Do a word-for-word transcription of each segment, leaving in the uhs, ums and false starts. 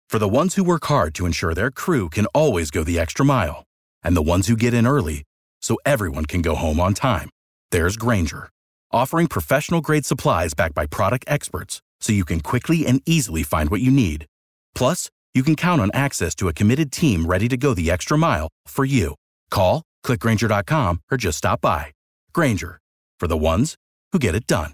For the ones who work hard to ensure their crew can always go the extra mile, and the ones who get in early so everyone can go home on time, there's Grainger, offering professional-grade supplies backed by product experts so you can quickly and easily find what you need. Plus, you can count on access to a committed team ready to go the extra mile for you. Call, click Grainger dot com, or just stop by. Grainger, for the ones who get it done.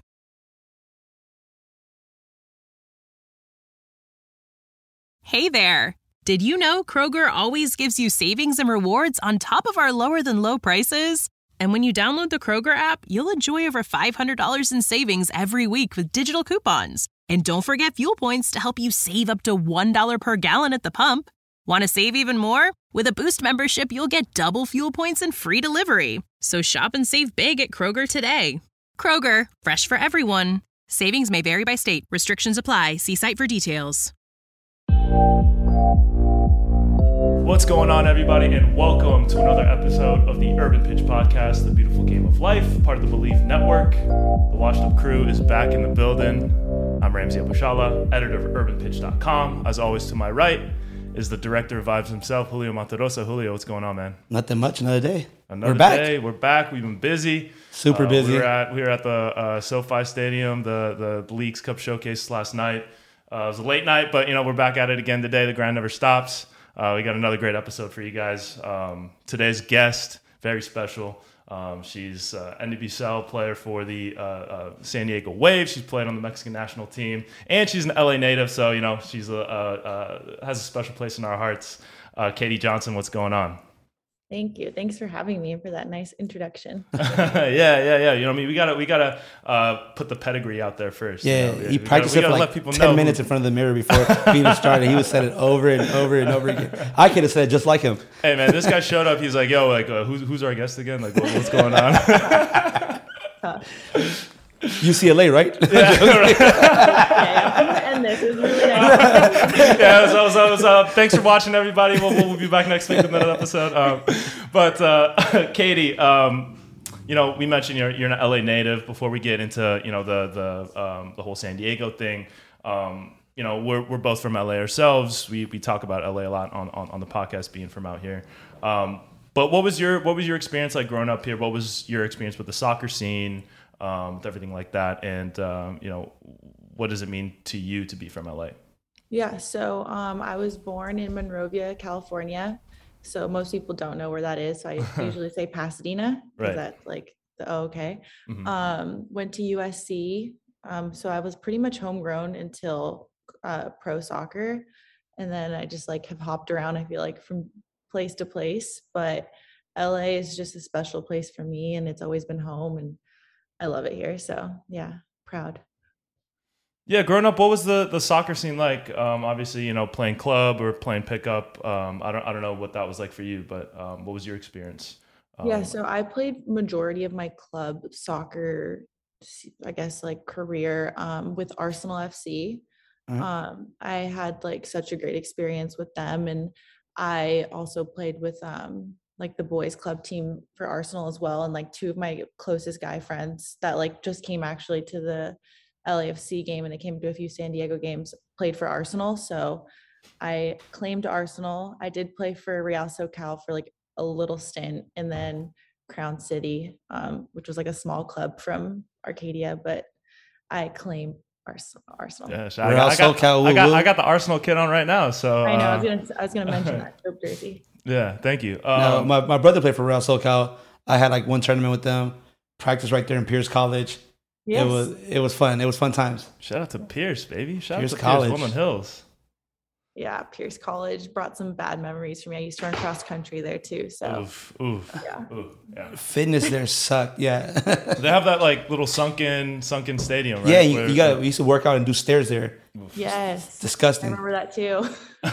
Hey there! Did you know Kroger always gives you savings and rewards on top of our lower-than-low prices? And when you download the Kroger app, you'll enjoy over five hundred dollars in savings every week with digital coupons. And don't forget fuel points to help you save up to one dollar per gallon at the pump. Want to save even more? With a Boost membership, you'll get double fuel points and free delivery. So shop and save big at Kroger today. Kroger, fresh for everyone. Savings may vary by state. Restrictions apply. See site for details. What's going on, everybody, and welcome to another episode of the Urban Pitch Podcast, the beautiful game of life, part of the Believe Network. The Washed Up crew is back in the building. I'm Ramsey Abushala, editor of urban pitch dot com. As always, to my right is the director of Vibes himself, Julio Monterosa. Julio, what's going on, man? Nothing much. Another day. Another we're back. day. We're back. We've been busy. Super uh, busy. We were at we were at the uh, SoFi Stadium, the the Leagues Cup Showcase last night. Uh, it was a late night, but you know we're back at it again today. The grind never stops. Uh, we got another great episode for you guys. Um, today's guest, very special. Um, she's uh, N W S L player for the uh, uh, San Diego Wave. She's played on the Mexican national team, and she's an L A native, so you know she's a, uh, uh, has a special place in our hearts. Uh, Katie Johnson, what's going on? Thank you. Thanks for having me and for that nice introduction. yeah, yeah, yeah. You know, what I mean, we gotta, we gotta uh, put the pedigree out there first. Yeah, you know? he we practiced gotta, it we for let like people ten know minutes who... in front of the mirror before he even started. He was said it over and over and over again. I could have said it just like him. Hey man, this guy showed up. He's like, "Yo, like, uh, who's who's our guest again? Like, what, what's going on?" U C L A, right? Yeah, okay, I'm gonna end this. It was really nice. yeah, so, so, so thanks for watching, everybody. We'll, we'll be back next week with another episode. Um, but uh, Katie, um, you know, we mentioned you're you're an L A native. Before we get into you know the the um, the whole San Diego thing, um, you know, we're we're both from L A ourselves. We we talk about L A a lot on on, on the podcast, being from out here. Um, but what was your what was your experience like growing up here? What was your experience with the soccer scene? Um, with everything like that, and um, you know, what does it mean to you to be from L A? Yeah, so um, I was born in Monrovia, California. So most people don't know where that is. So I usually say Pasadena because Right. that's like the oh, okay. Mm-hmm. Um, went to U S C. Um, so I was pretty much homegrown until uh, pro soccer, and then I just like have hopped around. I feel like from place to place, but L A is just a special place for me, and it's always been home and I love it here. So yeah, proud. Yeah, growing up, what was the, the soccer scene like? Um, obviously, you know, playing club or playing pickup. Um, I don't I don't know what that was like for you, but um, what was your experience? Um, Yeah, so I played majority of my club soccer, I guess like career um, with Arsenal F C. Uh-huh. Um, I had like such a great experience with them, and I also played with um, like the boys club team for Arsenal as well. And like two of my closest guy friends that like just came actually to the L A F C game, and they came to a few San Diego games, played for Arsenal. So I claimed Arsenal. I did play for Real SoCal for like a little stint, and then Crown City, um, which was like a small club from Arcadia, but I claimed Arsenal. Arsenal. Yeah, so I, Real got, I, got, SoCal, I, got, woo, woo. I got the Arsenal kit on right now. So I know. I uh, was gonna. I was gonna mention that Dope jersey. yeah, thank you. Um, No, my, my brother played for Real SoCal. I had like one tournament with them. Practice right there in Pierce College. Yes. It was it was fun. It was fun times. shout out to Pierce, baby. Shout Pierce out to College. Pierce, Woodland Hills. Yeah, Pierce College brought some bad memories for me. I used to run cross country there too. So Oof, oof, yeah. oof, yeah. Fitness there sucked. Yeah. They have that like little sunken sunken stadium, right? Yeah, you, Where- you got. We used to work out and do stairs there. Yes. I Disgusting. remember that too.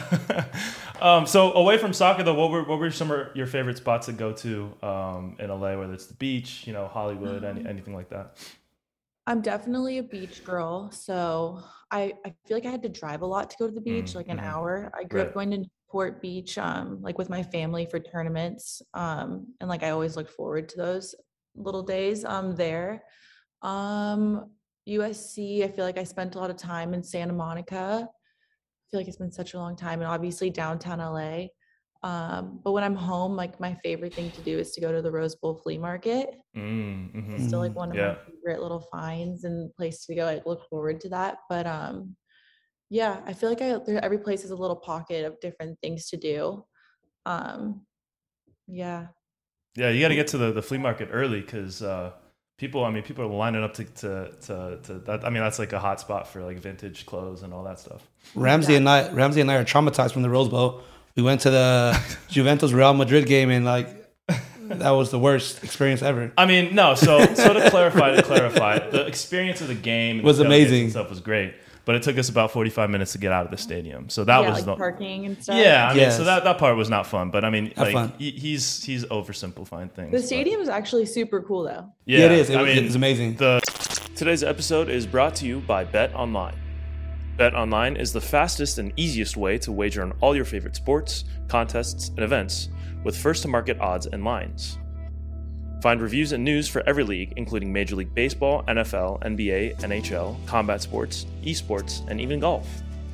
um, so away from soccer though, what were what were some of your favorite spots to go to um, in L A? Whether it's the beach, you know, Hollywood, any, anything like that. I'm definitely a beach girl. So I, I feel like I had to drive a lot to go to the beach, Mm, like an mhm. hour. I grew Right. up going to Newport Beach, um, like with my family for tournaments. Um, and like I always looked forward to those little days um there. Um, U S C, I feel like I spent a lot of time in Santa Monica. feel like it's been such a long time, and obviously downtown L A. Um, but when I'm home, like my favorite thing to do is to go to the Rose Bowl flea market. Mm, mhm. It's still like one of Yeah. my favorite little finds and place to go. I look forward to that. But um, yeah, I feel like I there, every place is a little pocket of different things to do. Um, yeah. Yeah, you got to get to the, the flea market early because uh, people, I mean, people are lining up to, to, to, to that. I mean, that's like a hot spot for like vintage clothes and all that stuff. Ramsey and I, Ramsey and I are traumatized from the Rose Bowl. We went to the Juventus Real Madrid game, and like that was the worst experience ever. I mean, no. So, so to clarify, to clarify, the experience of the game and was the tailgates amazing. and stuff was great, but it took us about forty-five minutes to get out of the stadium. So that yeah, was like the parking and stuff. yeah. I mean, Yes. so that, that part was not fun. But I mean, Not like fun. he, he's he's oversimplifying things. The but- stadium is actually super cool though. Yeah, Yeah, it is. It I was- mean, it's amazing. The today's episode is brought to you by BetOnline. BetOnline is the fastest and easiest way to wager on all your favorite sports, contests, and events with first-to-market odds and lines. Find reviews and news for every league, including Major League Baseball, N F L, N B A, N H L, combat sports, esports, and even golf.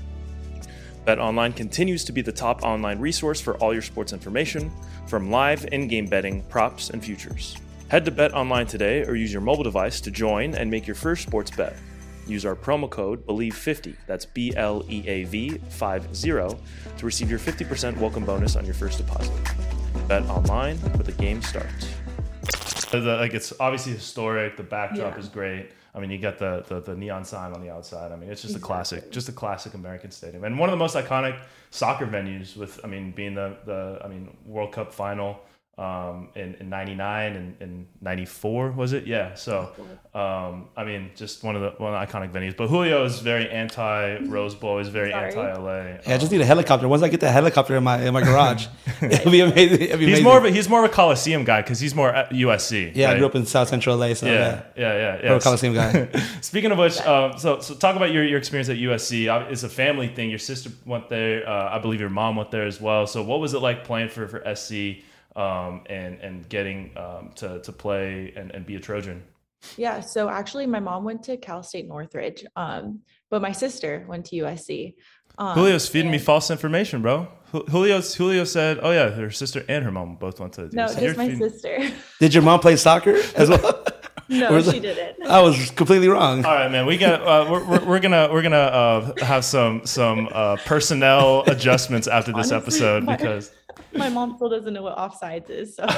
BetOnline continues to be the top online resource for all your sports information, from live in-game betting, props, and futures. Head to BetOnline today or use your mobile device to join and make your first sports bet. Use our promo code believe fifty, that's B L E A V fifty, to receive your fifty percent welcome bonus on your first deposit. BetOnline, where the game starts. The, like it's obviously historic. The backdrop Yeah. is great. I mean, you got the, the the neon sign on the outside. I mean, it's just a classic, just a classic American stadium, and one of the most iconic soccer venues. With I mean, being the the I mean World Cup final um, in in ninety-nine and in ninety-four was it? Yeah. So um, I mean, just one of the one of the iconic venues. But Julio is very anti Rose Bowl. He's very Sorry. anti L A. Yeah, I just need a helicopter. Once I get the helicopter in my in my garage, it'll be amazing. It'll be He's amazing. more of a, he's more of a Coliseum guy because he's more at U S C. Yeah, right? I grew up in South Central L A, so Yeah, yeah. yeah, yeah, yeah. We're a Coliseum guy. Speaking of which, um, so so talk about your, your experience at U S C. Uh, It's a family thing. Your sister went there. Uh, I believe your mom went there as well. So what was it like playing for, for S C um, and and getting um, to to play and, and be a Trojan? Yeah, so actually my mom went to Cal State Northridge, um, but my sister went to U S C. Um, Julio's feeding me and- false information, bro. Ju- Julio's Julio said, "Oh yeah, her sister and her mom both went to." No, so you're just my feeding- sister. Did your mom play soccer as well? No, Where's she the- didn't. I was completely wrong. All right, man. We got. Uh, we're, we're we're gonna we're gonna uh, have some some uh, personnel adjustments after this Honestly, episode my- because My mom still doesn't know what offsides is, so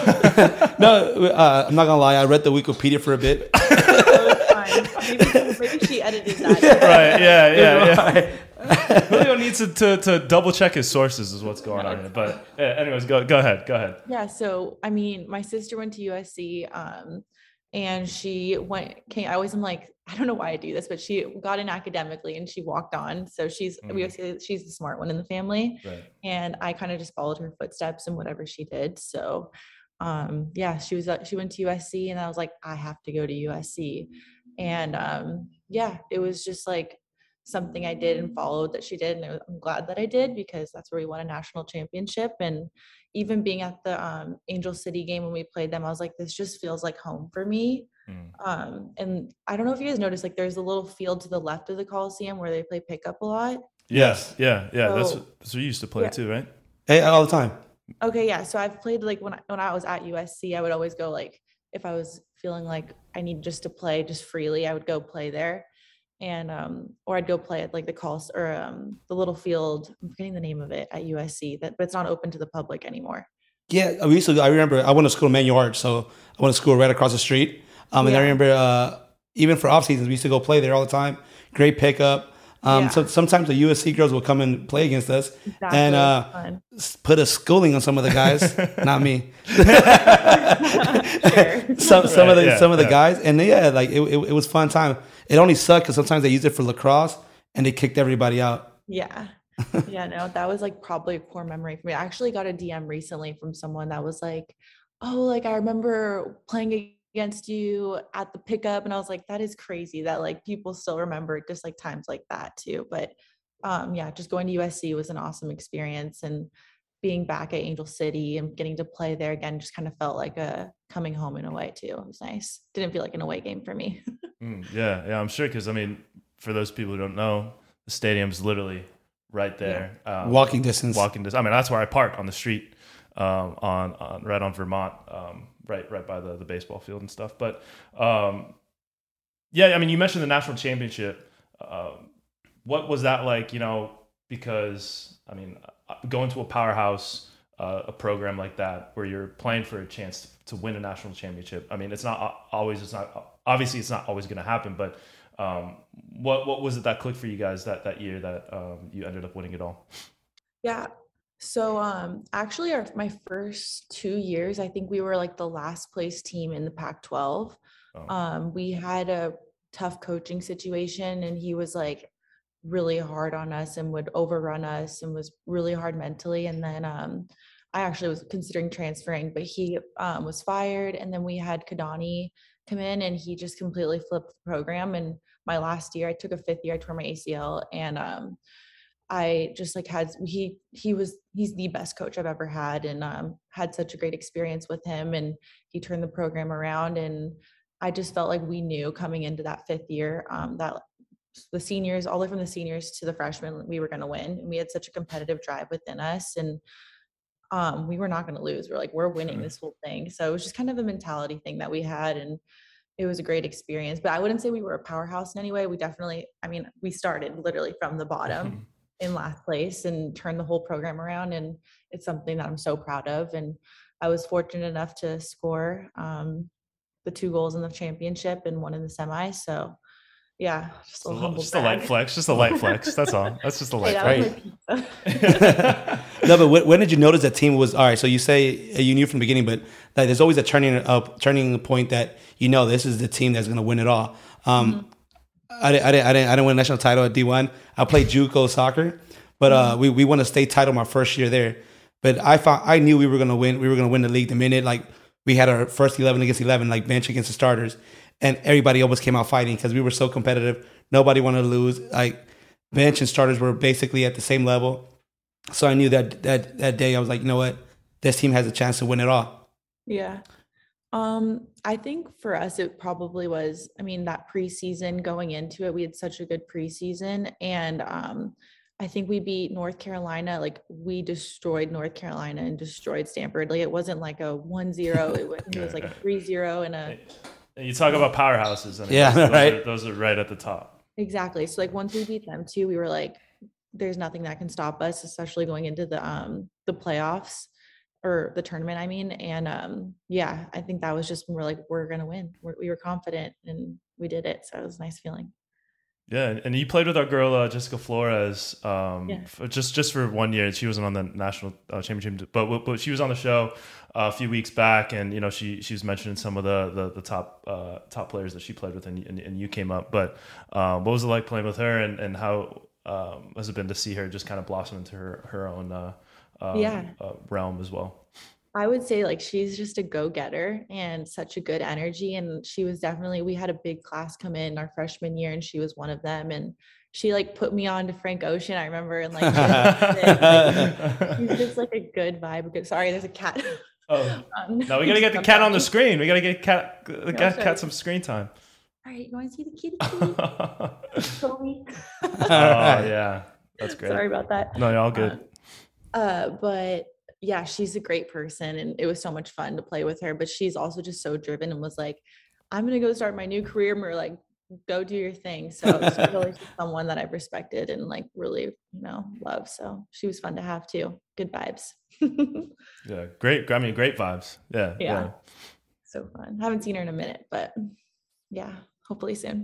No, uh, I'm not gonna lie. I read the Wikipedia for a bit. it's fine. Maybe, maybe she edited that. right. Yeah. Yeah. Yeah. Julio needs to, to, to double check his sources is what's going on here. But yeah, anyways, go go ahead. Go ahead. Yeah, so I mean, my sister went to U S C, um, and she went. Came, I always am like, I don't know why I do this, but she got in academically and she walked on. So she's we always say that she's the smart one in the family, Right. and I kind of just followed her footsteps and whatever she did. So, um, yeah, she was uh, she went to U S C, and I was like, I have to go to U S C, and um, yeah, it was just like something I did and followed that she did, and it was- I'm glad that I did because that's where we won a national championship. And even being at the um, Angel City game when we played them, I was like, this just feels like home for me. Mm. Um, and I don't know if you guys noticed, like there's a little field to the left of the Coliseum where they play pickup a lot. Yes. Yeah. Yeah. that's So- what, that's what you used to play yeah. too, right? Hey, all the time. Okay, yeah. So I've played like when I, when I was at U S C, I would always go like if I was feeling like I need just to play just freely, I would go play there, and um, or I'd go play at like the calls or um the little field. I'm forgetting the name of it at U S C, that but it's not open to the public anymore. Yeah, we used to. I remember I went to school in Manual Arts, so I went to school right across the street. Um, and I Yeah. remember uh, even for off seasons, we used to go play there all the time. Great pickup. Um, Yeah. So sometimes the U S C girls will come and play against us Exactly. and uh, Fun. s- put a schooling on some of the guys. Not me. Fair. some some Right, of the yeah, some of the yeah. guys, and yeah, like it, it, it was fun time. It only sucked because sometimes they used it for lacrosse and they kicked everybody out. Yeah. Yeah, no, that was like probably a core memory for me. I actually got a D M recently from someone that was like, oh, like I remember playing against you at the pickup. And I was like, that is crazy that like people still remember it, just like times like that too. But um, yeah, just going to U S C was an awesome experience, and being back at Angel City and getting to play there again just kind of felt like a coming home in a way too. It was nice. Didn't feel like an away game for me. Mm, yeah. Yeah. I'm sure because I mean, for those people who don't know, the stadium's literally right there. Yeah. Um, Walking distance. Walking distance. I mean, that's where I park on the street, um, on, on right on Vermont, um, right right by the, the baseball field and stuff. But um, yeah, I mean, you mentioned the national championship. Uh, what was that like? You know, because I mean, going to a powerhouse, uh, a program like that where you're playing for a chance to win a national championship. I mean, it's not always. It's not obviously it's not always going to happen, but. Um, what what was it that clicked for you guys that, that year that um, you ended up winning it all? Yeah. So um, actually, our my first two years, I think we were like the last place team in the Pac twelve. Oh. Um, we had a tough coaching situation, and he was like really hard on us and would overrun us and was really hard mentally. And then um, I actually was considering transferring, but he um, was fired. And then we had Kadani come in, and he just completely flipped the program. And my last year, I took a fifth year, I tore my A C L, and um, I just like had he he was he's the best coach I've ever had, and um, had such a great experience with him, and he turned the program around. And I just felt like we knew coming into that fifth year um, that the seniors, all the way from the seniors to the freshmen, we were going to win, and we had such a competitive drive within us, and um, we were not going to lose. We're like, we're winning this whole thing. So it was just kind of a mentality thing that we had, and it was a great experience. But I wouldn't say we were a powerhouse in any way. We definitely, I mean, we started literally from the bottom in last place and turned the whole program around. And it's something that I'm so proud of. And I was fortunate enough to score um, the two goals in the championship and one in the semis. So yeah, just a, just a, humble just a light flex, just a light flex. That's all. That's just a light hey, flex. No, but when, when did you notice that team was all right? So you say you knew from the beginning, but like, there's always a turning up, turning point that you know this is the team that's going to win it all. Um, mm-hmm. I, I didn't, I didn't, I didn't win a national title at D one. I played JUCO soccer, but uh, we we won a state title my first year there. But I found I knew we were going to win. We were going to win the league the minute like we had our first eleven against eleven, like bench against the starters. And everybody almost came out fighting because we were so competitive. Nobody wanted to lose. Like bench and starters were basically at the same level. So I knew that that that day I was like, you know what, this team has a chance to win it all. Yeah. Um, I think for us, it probably was, I mean, that preseason going into it, we had such a good preseason. And um, I think we beat North Carolina. Like we destroyed North Carolina and destroyed Stanford. Like it wasn't like a one zero. It was, it was like a three zero and a... And you talk about powerhouses. I mean, yeah, those, right. Those are, those are right at the top. Exactly. So like once we beat them too, we were like, there's nothing that can stop us, especially going into the um the playoffs or the tournament, I mean. And um yeah, I think that was just when we're like, we're gonna win. We're, we were confident and we did it. So it was a nice feeling. Yeah, and you played with our girl uh, Jessica Flores, um, yeah. for just just for one year. She wasn't on the national uh, championship, but but she was on the show uh, a few weeks back, and you know she she was mentioning some of the the, the top uh, top players that she played with, and, and, and you came up. But um, what was it like playing with her, and and how um, has it been to see her just kind of blossom into her her own uh, um, yeah. uh, realm as well? I would say like she's just a go-getter and such a good energy. And she was definitely, we had a big class come in our freshman year and she was one of them. And she like put me on to Frank Ocean, I remember. And like, like she's just like a good vibe. Good, sorry, there's a cat. Oh, um, no, we got to get the cat on the screen. We got to get cat, the cat, cat some screen time. All right, you want to see the kitty kitty? Chloe. Oh, yeah. That's great. Sorry about that. No, you're all good. Uh, uh, but yeah, she's a great person and it was so much fun to play with her, but she's also just so driven and was like, I'm going to go start my new career. And we we're like, go do your thing. So she's really someone that I've respected and like really, you know, love. So she was fun to have too. Good vibes. Yeah. Great. I mean, great vibes. Yeah, yeah. Yeah. So fun. Haven't seen her in a minute, but yeah, hopefully soon.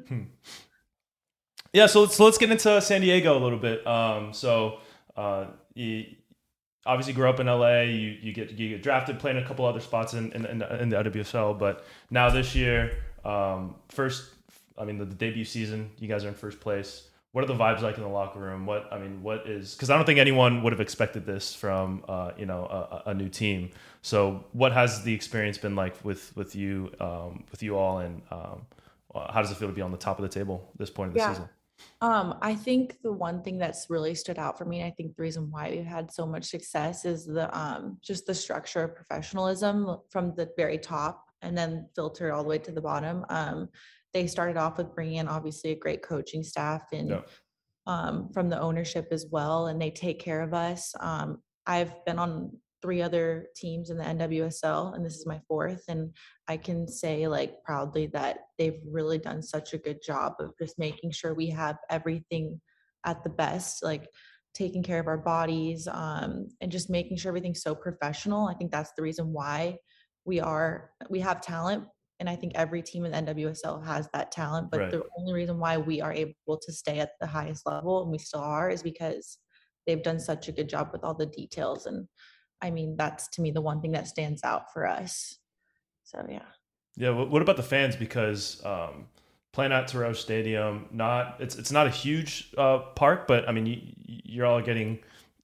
Yeah. So let's, so let's get into San Diego a little bit. Um, so uh, you, obviously grew up in L A. You you get you get drafted, playing a couple other spots in in, in, the, in the I W S L. But now this year, um, first, I mean the, the debut season, you guys are in first place. What are the vibes like in the locker room? What I mean, what is because I don't think anyone would have expected this from uh, you know a, a new team. So what has the experience been like with with you um, with you all, and um, how does it feel to be on the top of the table at this point of the yeah. season? Um, I think the one thing that's really stood out for me, and I think the reason why we've had so much success is the um, just the structure of professionalism from the very top and then filtered all the way to the bottom. Um, they started off with bringing in obviously a great coaching staff and yeah. um, from the ownership as well, and they take care of us. Um, I've been on three other teams in the N W S L, and this is my fourth, and I can say like proudly that they've really done such a good job of just making sure we have everything at the best, like taking care of our bodies, um, and just making sure everything's so professional. I think that's the reason why we are we have talent, and I think every team in the N W S L has that talent, but Right. the only reason why we are able to stay at the highest level, and we still are, is because they've done such a good job with all the details. And I mean, that's to me the one thing that stands out for us. So yeah. Yeah. What, what about the fans? Because um, playing at Terrell Stadium, not it's it's not a huge uh, park, but I mean, you, you're all getting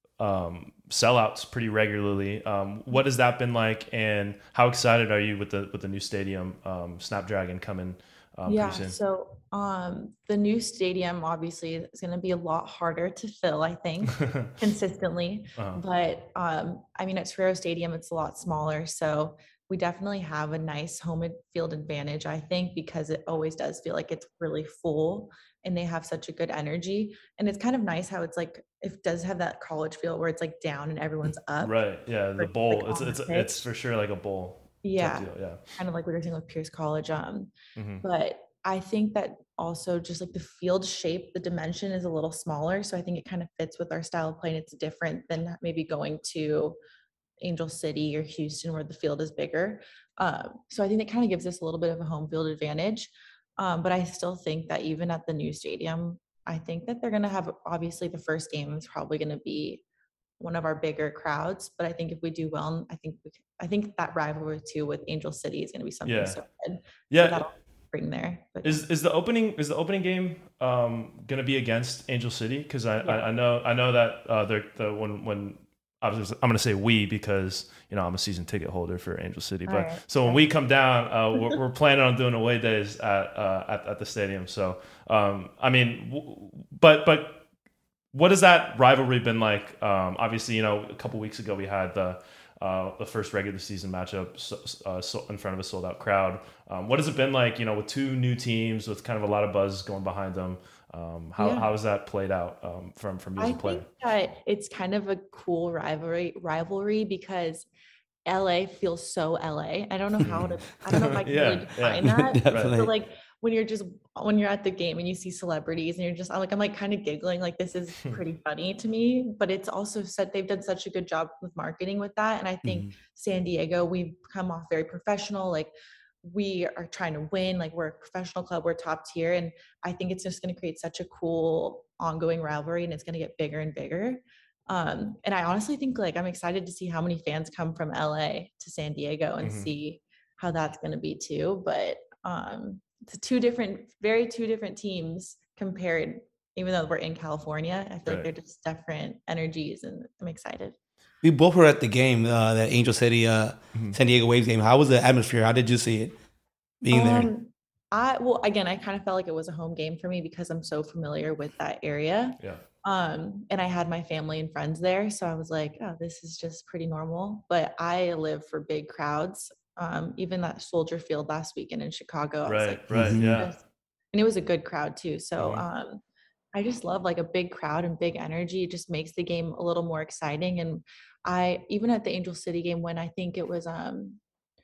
um, sellouts pretty regularly. Um, what has that been like, and how excited are you with the with the new stadium, um, Snapdragon, coming um, Yeah, pretty soon? so um, the new stadium obviously is going to be a lot harder to fill, I think, consistently. Uh-huh. But um, I mean, at Torero Stadium, it's a lot smaller, so we definitely have a nice home ad- field advantage, I think, because it always does feel like it's really full, and they have such a good energy. And it's kind of nice how it's like it does have that college feel where it's like down and everyone's up. Right. Yeah. The versus, bowl. like, It's on the it's it's pitch. for sure like a bowl type Yeah, deal. Yeah. kind of like we were saying with Pierce College. Um, hmm but I think that also just like the field shape, the dimension is a little smaller. So I think it kind of fits with our style of play, and it's different than maybe going to Angel City or Houston where the field is bigger. Um, so I think it kind of gives us a little bit of a home field advantage. Um, but I still think that even at the new stadium, I think that they're going to have, obviously the first game is probably going to be one of our bigger crowds. But I think if we do well, I think we, I think that rivalry too with Angel City is going to be something Yeah. so good. So Yeah. that'll bring there. But Is is the opening is the opening game um, gonna be against Angel City? Because I, Yeah. I I know I know that uh, they're the when when I was I'm gonna say we because you know I'm a season ticket holder for Angel City. But Alright. so when we come down, uh, we're, we're planning on doing away days at uh, at, at the stadium. So um, I mean, w- but but what has that rivalry been like? Um, obviously, you know, a couple weeks ago we had the uh, the first regular season matchup so, uh, so in front of a sold out crowd. Um, what has it been like? You know, with two new teams with kind of a lot of buzz going behind them. Um, how Yeah. how has that played out um, from from you as I a player? think that it's kind of a cool rivalry rivalry because L A feels so L A. I don't know how to I don't know if I can Yeah, really yeah. define that. Definitely. So like when you're just when you're at the game and you see celebrities and you're just I'm like I'm like kind of giggling like this is pretty funny to me, but it's also said they've done such a good job with marketing with that. And I think Mhm. San Diego, we've come off very professional, like we are trying to win, like we're a professional club, we're top tier, and I think it's just going to create such a cool ongoing rivalry, and it's going to get bigger and bigger. Um, and I honestly think like I'm excited to see how many fans come from L A to San Diego and Mhm. see how that's going to be too. But um, it's two different, very two different teams compared. Even though we're in California, I feel like Right. they're just different energies, and I'm excited. We both were at the game, uh, that Angel City, uh, Mhm. San Diego Waves game. How was the atmosphere? How did you see it being there? Um, I well again, I kind of felt like it was a home game for me because I'm so familiar with that area. Yeah. Um, and I had my family and friends there, so I was like, oh, this is just pretty normal. But I live for big crowds. Um, even that Soldier Field last weekend in Chicago, I was Right. like, Right. Mhm. Yeah. this- and it was a good crowd too. So Mhm. um, I just love like a big crowd and big energy. It just makes the game a little more exciting. And I even at the Angel City game when I think it was um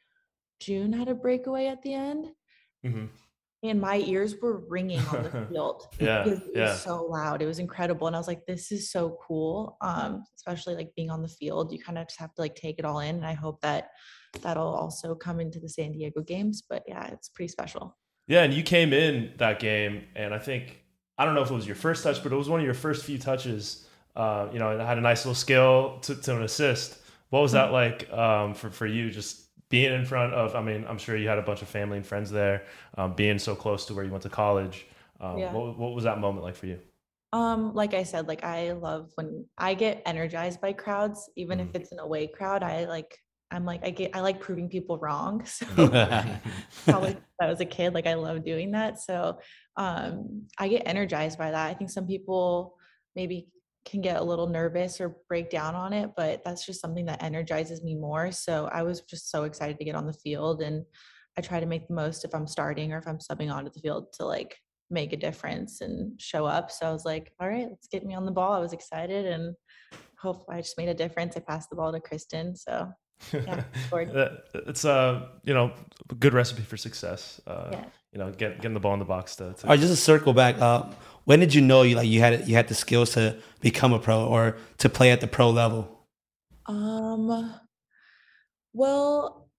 June had a breakaway at the end, hmm and my ears were ringing on the field Yeah. because it Yeah. was so loud. It was incredible. And I was like, this is so cool. Um, especially like being on the field, you kind of just have to like take it all in. And I hope that that'll also come into the San Diego games. But yeah, it's pretty special. Yeah, and you came in that game, and I think I don't know if it was your first touch, but it was one of your first few touches. Uh, you know, and it had a nice little skill to, to an assist. What was that like um, for for you? Just being in front of, I mean, I'm sure you had a bunch of family and friends there. Um, being so close to where you went to college. Um, Yeah. what what was that moment like for you? Um, like I said, like I love when I get energized by crowds, even Mhm. if it's an away crowd, I like I'm like I get I like proving people wrong. So probably since I was a kid, like I love doing that. So um I get energized by that. I think some people maybe can get a little nervous or break down on it, but that's just something that energizes me more. So I was just so excited to get on the field, and I try to make the most if I'm starting or if I'm subbing onto the field to like make a difference and show up. So I was like, all right, let's get me on the ball. I was excited and hope I just made a difference. I passed the ball to Kristen. So yeah, scored. It's a, you know, a good recipe for success. Uh, Yeah. You know, get, getting the ball in the box to, to All right, just to circle back, uh, when did you know you like you had you had the skills to become a pro or to play at the pro level? Um, well,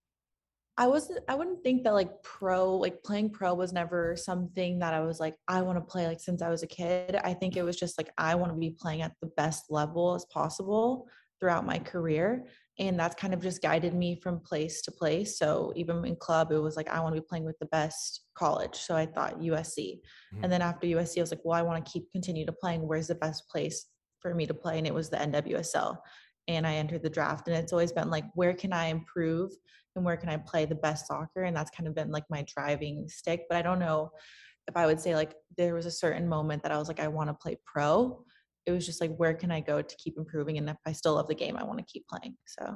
I wasn't, I wouldn't think that like pro, like playing pro was never something that I was like, I want to play like since I was a kid. I think it was just like, I want to be playing at the best level as possible throughout my career. And that's kind of just guided me from place to place. So even in club, it was like, I want to be playing with the best college. So I thought U S C. Mhm. And then after U S C, I was like, well, I want to keep continue to playing. Where's the best place for me to play? And it was the N W S L. And I entered the draft. And it's always been like, where can I improve? And where can I play the best soccer? And that's kind of been like my driving stick. But I don't know if I would say like there was a certain moment that I was like, I want to play pro. It was just like, where can I go to keep improving? And if I still love the game, I want to keep playing. So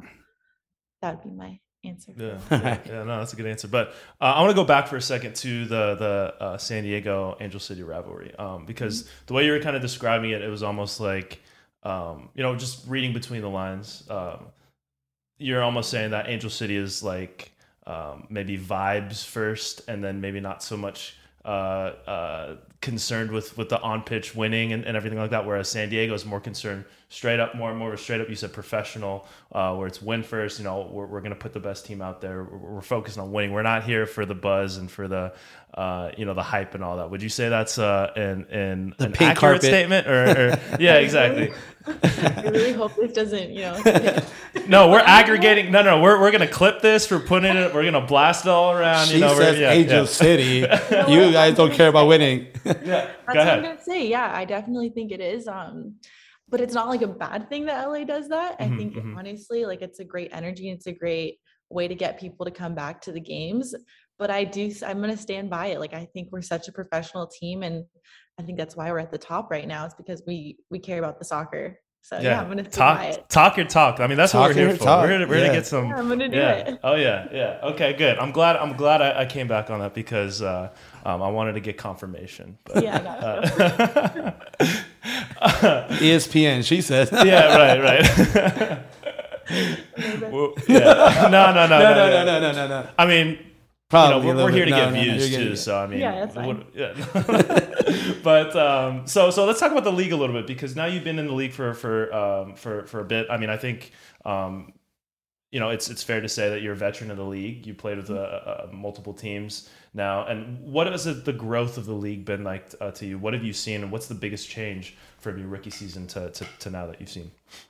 that would be my answer. Yeah, yeah, yeah, no, that's a good answer. But uh, I want to go back for a second to the the uh, San Diego Angel City rivalry, um, because the way you were kind of describing it, it was almost like, um, you know, just reading between the lines. Um, you're almost saying that Angel City is like um, maybe vibes first, and then maybe not so much uh, uh, concerned with, with the on-pitch winning and, and everything like that, whereas San Diego is more concerned straight up, more and more straight up, you said professional, uh, where it's win first. You know, we're, we're going to put the best team out there. We're, we're focused on winning. We're not here for the buzz and for the, uh, you know, the hype and all that. Would you say that's uh, an, an, an accurate carpet. statement? Or, or yeah, exactly. I really hope this doesn't, you know. No, we're aggregating. No, no, we're we're gonna clip this. We're putting it. We're gonna blast it all around. She you know, says we're, yeah, Angel yeah. City. You guys don't care about winning. Yeah, That's go what I'm ahead. gonna say. Yeah, I definitely think it is. Um, but it's not like a bad thing that L A does that. I Mhm, think mhm. honestly, like it's a great energy. And it's a great way to get people to come back to the games. But I do, I'm gonna stand by it. Like I think we're such a professional team, and I think that's why we're at the top right now. It's because we we care about the soccer. So yeah, I'm gonna stand by talk, it. talk your talk. I mean, that's Talk what we're here your for. talk, We're here to, we're here yeah. to get some. Yeah, I'm gonna do yeah. it. Oh yeah, yeah. Okay, good. I'm glad. I'm glad I, I came back on that because uh, um, I wanted to get confirmation. But, Yeah, I got it. uh, E S P N, she says. yeah, right, right. Well, yeah. No, no, no, no, no, no, no, no, no, no, no. I mean, Probably you know, a we're, little we're here bit. to No, get no, no, views you're too. getting- So I mean, Yeah, that's fine. what- yeah. But um, so so let's talk about the league a little bit because now you've been in the league for for um, for for a bit. I mean, I think um, you know it's it's fair to say that you're a veteran of the league. You played with uh, uh, multiple teams now, and what has the growth of the league been like uh, to you? What have you seen, and what's the biggest change from your rookie season to to, to now that you've seen?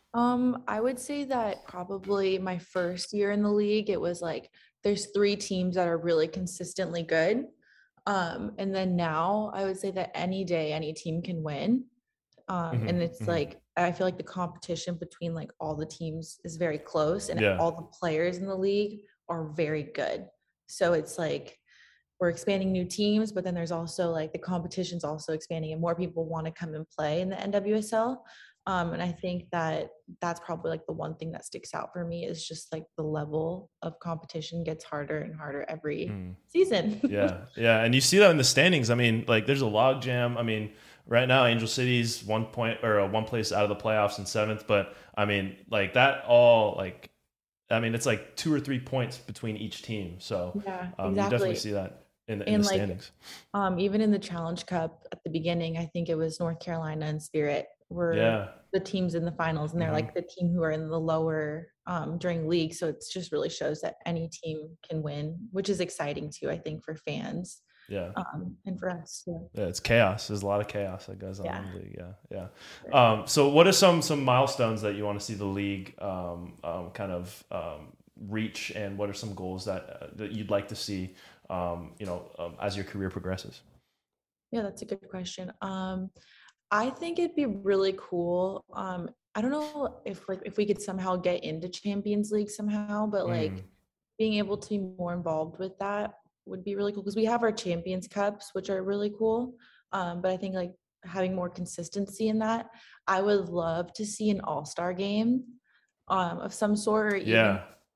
Um, I would say that probably my first year in the league, it was like there's three teams that are really consistently good. Um, and then now I would say that any day any team can win. Um, Mhm, and it's mhm. like I feel like the competition between like all the teams is very close, and Yeah. all the players in the league are very good. So it's like we're expanding new teams, but then there's also like the competition's also expanding and more people want to come and play in the N W S L. Um, and I think that that's probably like the one thing that sticks out for me is just like the level of competition gets harder and harder every Mm. season. Yeah, yeah, and you see that in the standings. I mean, like there's a log jam. I mean, right now Angel City's one point or uh, one place out of the playoffs in seventh, but I mean, like that all like, I mean, it's like two or three points between each team. So Yeah, um, you exactly. definitely see that in the, in And the like standings. um, even in the Challenge Cup at the beginning, I think it was North Carolina and Spirit were Yeah, the teams in the finals, and they're Mhm. like the team who are in the lower um, during league. So it's just really shows that any team can win, which is exciting too, I think, for fans yeah, um, and for us too. yeah. It's chaos. There's a lot of chaos that goes on Yeah. in the league. Yeah, yeah. Um, so, what are some some milestones that you want to see the league um, um, kind of um, reach, and what are some goals that uh, that you'd like to see, um, you know, um, as your career progresses? Yeah, that's a good question. Um, I think it'd be really cool. Um, I don't know if like if we could somehow get into Champions League somehow, but like Mm. being able to be more involved with that would be really cool because we have our Champions Cups, which are really cool. Um, but I think like having more consistency in that, I would love to see an all-star game um, of some sort, or even Yeah.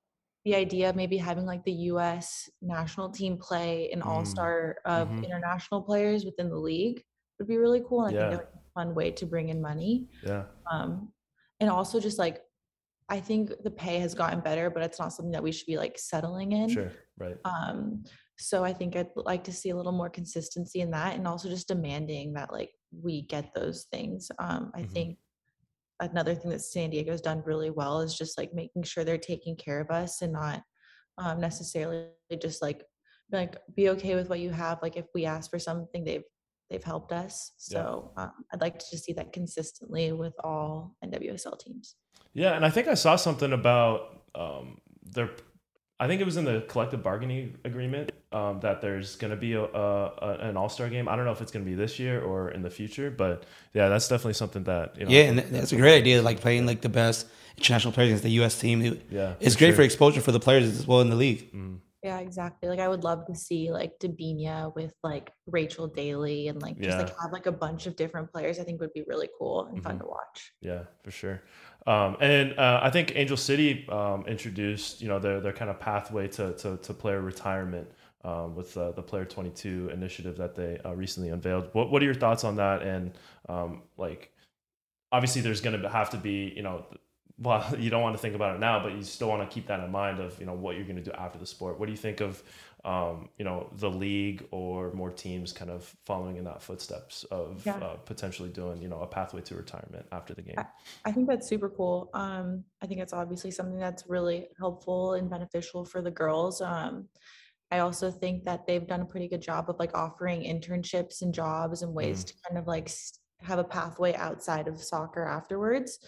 the idea of maybe having like the U S national team play an Mm. all-star of Mhm. international players within the league would be really cool. And I think Yeah. that would be a fun way to bring in money. Yeah. Um, and also just like, I think the pay has gotten better, but it's not something that we should be like settling in. Sure. Right. Um, so I think I'd like to see a little more consistency in that, and also just demanding that like we get those things. Um, I Mhm. think another thing that San Diego's done really well is just like making sure they're taking care of us and not um, necessarily just like like be okay with what you have. Like if we ask for something, they've they've helped us. Yeah. So um, I'd like to just see that consistently with all N W S L teams. Yeah, and I think I saw something about um, their. I think it was in the collective bargaining agreement um, that there's going to be a, a, a an All Star game. I don't know if it's going to be this year or in the future, but yeah, that's definitely something that you know. Yeah, and that's a great idea. Like playing like the best international players against the U S team. It- Yeah, it's for great sure. for exposure for the players as well in the league. Mm, Yeah, exactly. Like I would love to see like Dabinia with like Rachel Daly and like just like Yeah. have like a bunch of different players. I think would be really cool and fun Mhm. to watch. yeah, for sure. Um, and uh, I think Angel City um, introduced you know their their kind of pathway to to, to player retirement um, with uh, the Player twenty-two initiative that they uh, recently unveiled. What what are your thoughts on that? And um, like obviously there's going to have to be you know well, you don't want to think about it now, but you still want to keep that in mind of, you know, what you're going to do after the sport. What do you think of, um, you know, the league or more teams kind of following in that footsteps of Yeah. uh, potentially doing, you know, a pathway to retirement after the game? I, I think that's super cool. Um, I think it's obviously something that's really helpful and beneficial for the girls. Um, I also think that they've done a pretty good job of like offering internships and jobs and ways Mm. to kind of like s- have a pathway outside of soccer afterwards.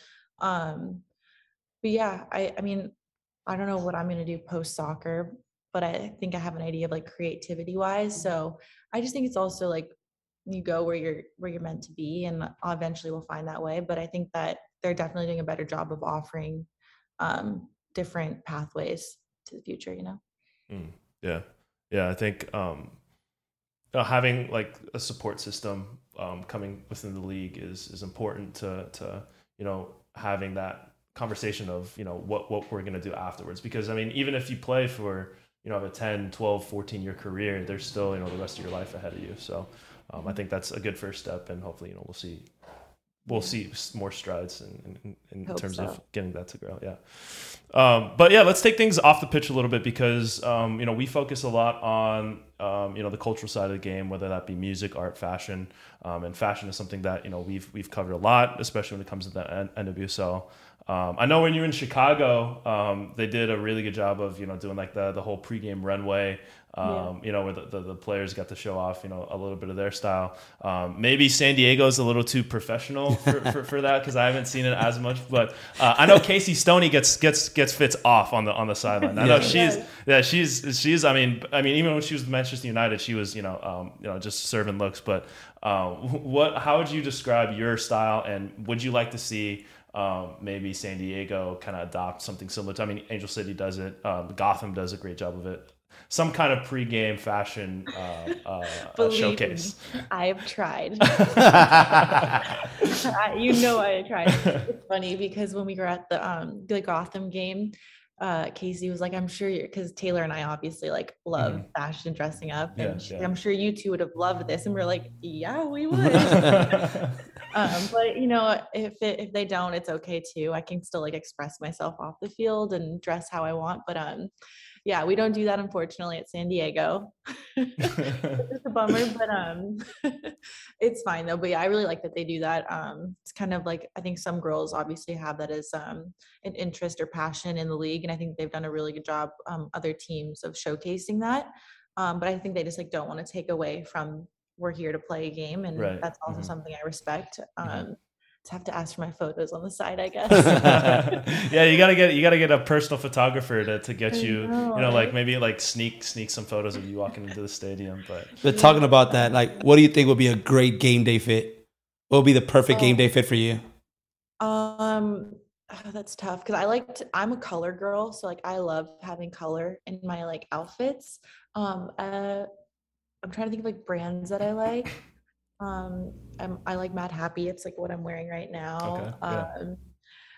Um, but yeah, I, I mean, I don't know what I'm going to do post soccer, but I think I have an idea of like creativity wise. So I just think it's also like you go where you're where you're meant to be, and eventually we'll find that way. But I think that they're definitely doing a better job of offering um, different pathways to the future. You know. Mm. Yeah. Yeah. I think um, uh, having like a support system um, coming within the league is is important to to you know having that conversation of you know what what we're going to do afterwards, because I mean even if you play for you know a ten, twelve, fourteen year career, there's still you know the rest of your life ahead of you. So um, I think that's a good first step, and hopefully you know we'll see we'll see s- more strides in, in, in Hope terms so. of getting that to grow. Yeah. Um, but yeah, let's take things off the pitch a little bit, because um, you know we focus a lot on um, you know the cultural side of the game, whether that be music, art, fashion, um, and fashion is something that you know we've we've covered a lot, especially when it comes to the N- N W S L. Um, I know when you were in Chicago, um, they did a really good job of you know doing like the the whole pregame runway. Um, Yeah. You know, where the, the, the players got to show off, you know, a little bit of their style. Um, maybe San Diego's a little too professional for, for, for that, because I haven't seen it as much. But uh, I know Casey Stoney gets gets gets fits off on the on the sideline. I know Yeah. she's Yes. yeah she's she's I mean I mean even when she was with Manchester United, she was you know um, you know just serving looks. But uh, what how would you describe your style, and would you like to see um, maybe San Diego kind of adopt something similar to? I mean, Angel City does it. Um, Gotham does a great job of it. Some kind of pregame fashion uh, uh, uh, Believe showcase. me, I've tried. I- you know I tried. It's funny because when we were at the um the Gotham game, uh Casey was like, I'm sure you're, because Taylor and I obviously like love Mhm. fashion dressing up, Yeah, and she's like, yeah. I'm sure you two would have loved this, and we're like, yeah, we would. um but you know, if it, if they don't, it's okay too. I can still like express myself off the field and dress how I want, but um yeah, we don't do that unfortunately at San Diego. It's a bummer, but um it's fine though. But yeah, I really like that they do that. Um it's kind of like, I think some girls obviously have that as um an interest or passion in the league, and I think they've done a really good job, um other teams, of showcasing that. Um but I think they just like don't want to take away from, we're here to play a game, and Right. that's also Mhm. something I respect. Um to have to ask for my photos on the side, I guess. Yeah, you gotta get you gotta get a personal photographer to, to get I you know, you know like right? maybe like sneak sneak some photos of you walking into the stadium. But But talking about that, like, what do you think would be a great game day fit? What would be the perfect game Oh. day fit for you? Um, oh, that's tough because I like to, I'm a color girl, so like I love having color in my like outfits. Um, uh, I'm trying to think of like brands that I like. Um, I'm, I like Mad Happy. It's like what I'm wearing right now. Okay, yeah. Um,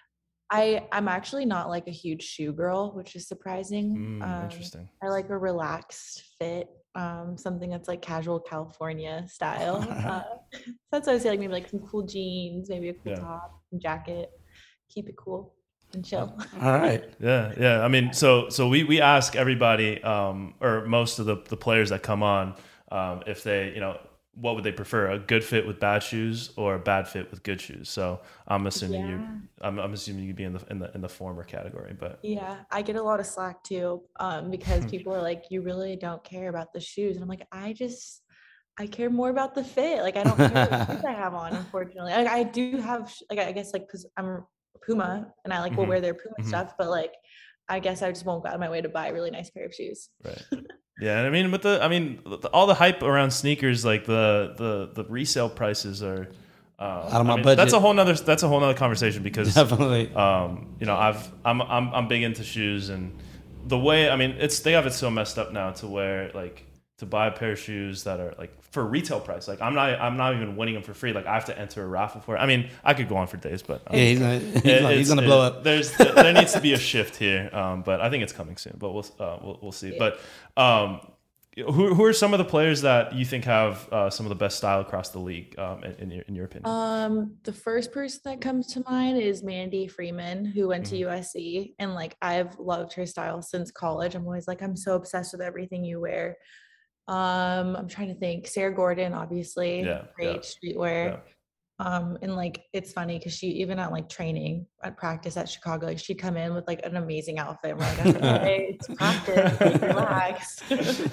I I'm actually not like a huge shoe girl, which is surprising. Mm, Um, interesting. I like a relaxed fit, um, something that's like casual California style. Uh, that's what I say, like maybe like some cool jeans, maybe a cool Yeah. top, jacket. Keep it cool and chill. All right. Yeah, yeah. I mean, so so we we ask everybody, um, or most of the the players that come on, um, if they, you know, what would they prefer, a good fit with bad shoes or a bad fit with good shoes? So I'm assuming you, Yeah. I'm, I'm assuming you'd be in the in the in the former category, but Yeah, I get a lot of slack too, um, because people are like, "You really don't care about the shoes," and I'm like, "I just, I care more about the fit. Like, I don't care what shoes I have on. Unfortunately, like, I do have, sh- like, I guess, like, because I'm Puma and I like will Mhm. wear their Puma Mhm. stuff, but like, I guess I just won't go out of my way to buy a really nice pair of shoes." right. Yeah, and I mean, with the, I mean, the, all the hype around sneakers, like the the the resale prices are um, Out of my I mean, budget. That's a whole nother that's a whole nother conversation because Definitely. um, you know, I've I'm I'm I'm big into shoes, and the way, I mean, it's they have it so messed up now to where like to buy a pair of shoes that are like for retail price, like I'm not I'm not even winning them for free. Like I have to enter a raffle for it. I mean, I could go on for days, but um, Yeah, he's gonna, he's, it- gonna, he's it's- gonna it- blow up. There's there needs to be a shift here, um, but I think it's coming soon. But we'll uh, we'll, we'll see. But um, who who are some of the players that you think have uh, some of the best style across the league, um, in, in your in your opinion? Um, the first person that comes to mind is Mandy Freeman, who went to Mhm. U S C, and like I've loved her style since college. I'm always like, I'm so obsessed with everything you wear. Um, I'm trying to think. Sarah Gordon, obviously, Yeah, great yeah, streetwear. yeah. Um, and like it's funny because she even at like training at practice at Chicago, like she'd come in with like an amazing outfit. And we're like, okay, it's practice, like, relax.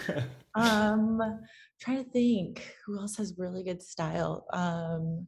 um, trying to think who else has really good style. Um,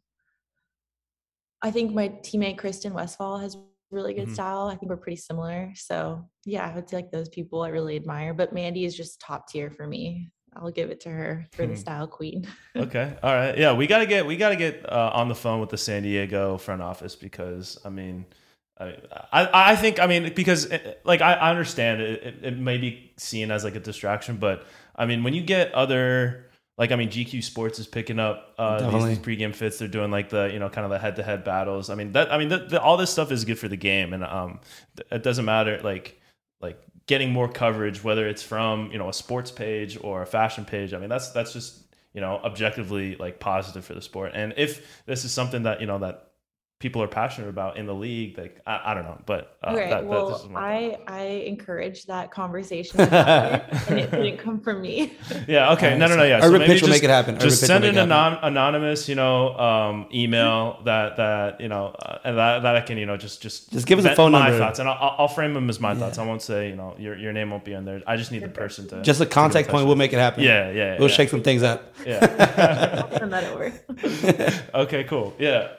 I think my teammate Kristen Westfall has really good Mhm. style. I think we're pretty similar. So yeah, I would say like those people I really admire. But Mandy is just top tier for me. I'll give it to her for the Mhm. style queen. Okay. All right. Yeah, we gotta get we gotta get uh, on the phone with the San Diego front office because I mean, I I, I think I mean because it, like I, I understand it, it it may be seen as like a distraction, but I mean when you get other like I mean G Q Sports is picking up uh, these, Definitely. these pregame fits. They're doing like the you know kind of the head to head battles. I mean that I mean the, the, all this stuff is good for the game, and um it doesn't matter like like getting more coverage, whether it's from, you know, a sports page or a fashion page. I mean, that's, that's just, you know, objectively like positive for the sport. And if this is something that, you know, that people are passionate about in the league, like, I, I don't know, but uh, Okay, that, that, this is well, my I I encourage that conversation to happen, and it didn't come from me. yeah. Okay. No, no, no. Yeah. Urban maybe Pitch will just, make it happen. Urban Just Pitch send will an make it happen. anon- anonymous, you know, um, email that, that, you know, uh, and that, that I can, you know, just, just, Just give us a vent phone my number. thoughts, and I'll, I'll frame them as my Yeah. thoughts. I won't say, you know, your, your name won't be on there. I just need the person to Just a to get in contact touch point. with. We'll make it happen. Yeah. Yeah. We'll yeah. shake some things up. Yeah. I'll send that over. Okay, cool. Yeah.